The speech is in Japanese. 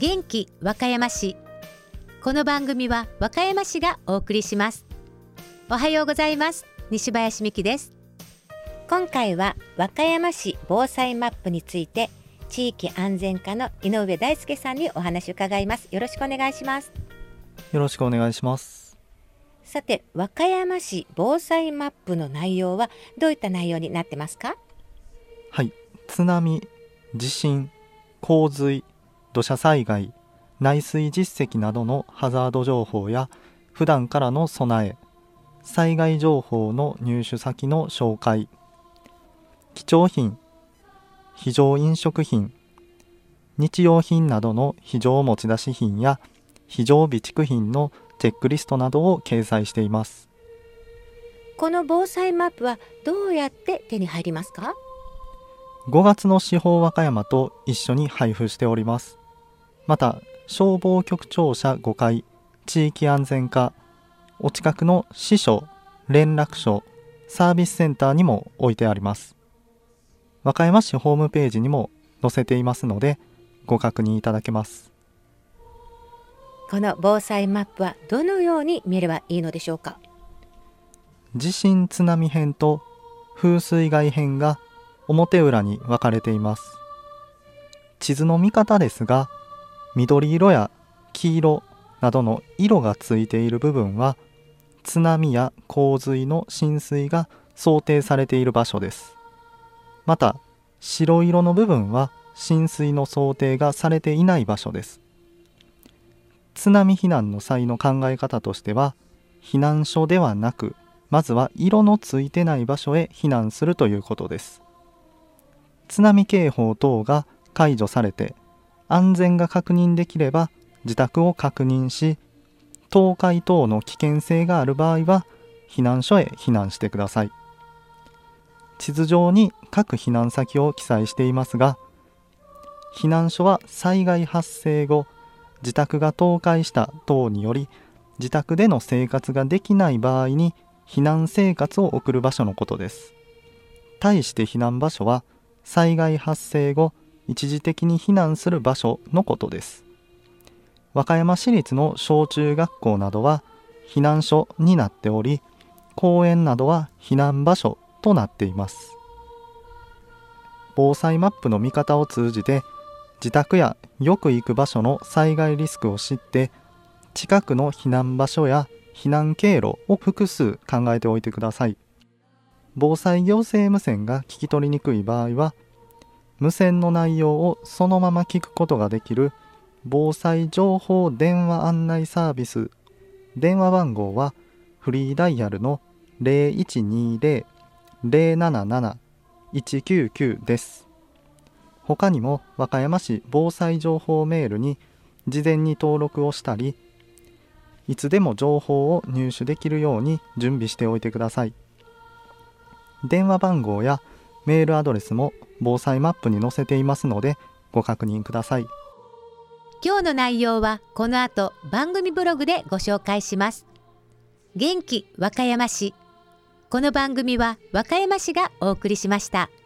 元気和歌山市。この番組は和歌山市がお送りします。おはようございます。西林美希です。今回は和歌山市防災マップについて地域安全課の井上大輔さんにお話を伺います。よろしくお願いします。 よろしくお願いします。 さて、和歌山市防災マップの内容はどういった内容になってますか？ はい、津波、地震、洪水、土砂災害、内水実績などのハザード情報や普段からの備え、災害情報の入手先の紹介、貴重品、非常飲食品、日用品などの非常持ち出し品や非常備蓄品のチェックリストなどを掲載しています。 この防災マップはどうやって手に入りますか 5月の司法和歌山と一緒に配布しております。また、消防局庁舎5階、地域安全課、お近くの支所、連絡所、サービスセンターにも置いてあります。和歌山市ホームページにも載せていますので、ご確認いただけます。 この防災マップはどのように見ればいいのでしょうか？ 地震津波編と風水害編が表裏に分かれています。地図の見方ですが、緑色や黄色などの色がついている部分は津波や洪水の浸水が想定されている場所です。また白色の部分は浸水の想定がされていない場所です。津波避難の際の考え方としては、避難所ではなく、まずは色のついてない場所へ避難するということです。津波警報等が解除されて安全が確認できれば自宅を確認し、倒壊等の危険性がある場合は避難所へ避難してください。地図上に各避難先を記載していますが、避難所は災害発生後、自宅が倒壊した等により自宅での生活ができない場合に避難生活を送る場所のことです。対して避難場所は災害発生後一時的に避難する場所のことです。和歌山市立の小中学校などは避難所になっており、公園などは避難場所となっています。防災マップの見方を通じて、自宅やよく行く場所の災害リスクを知って、近くの避難場所や避難経路を複数考えておいてください。防災行政無線が聞き取りにくい場合は、無線の内容をそのまま聞くことができる防災情報電話案内サービス、電話番号はフリーダイヤルの 0120-077-199 です。他にも和歌山市防災情報メールに事前に登録をしたり、いつでも情報を入手できるように準備しておいてください。電話番号やメールアドレスも防災マップに載せていますのでご確認ください。 今日の内容はこの後番組ブログでご紹介します。元気和歌山市。この番組は和歌山市がお送りしました。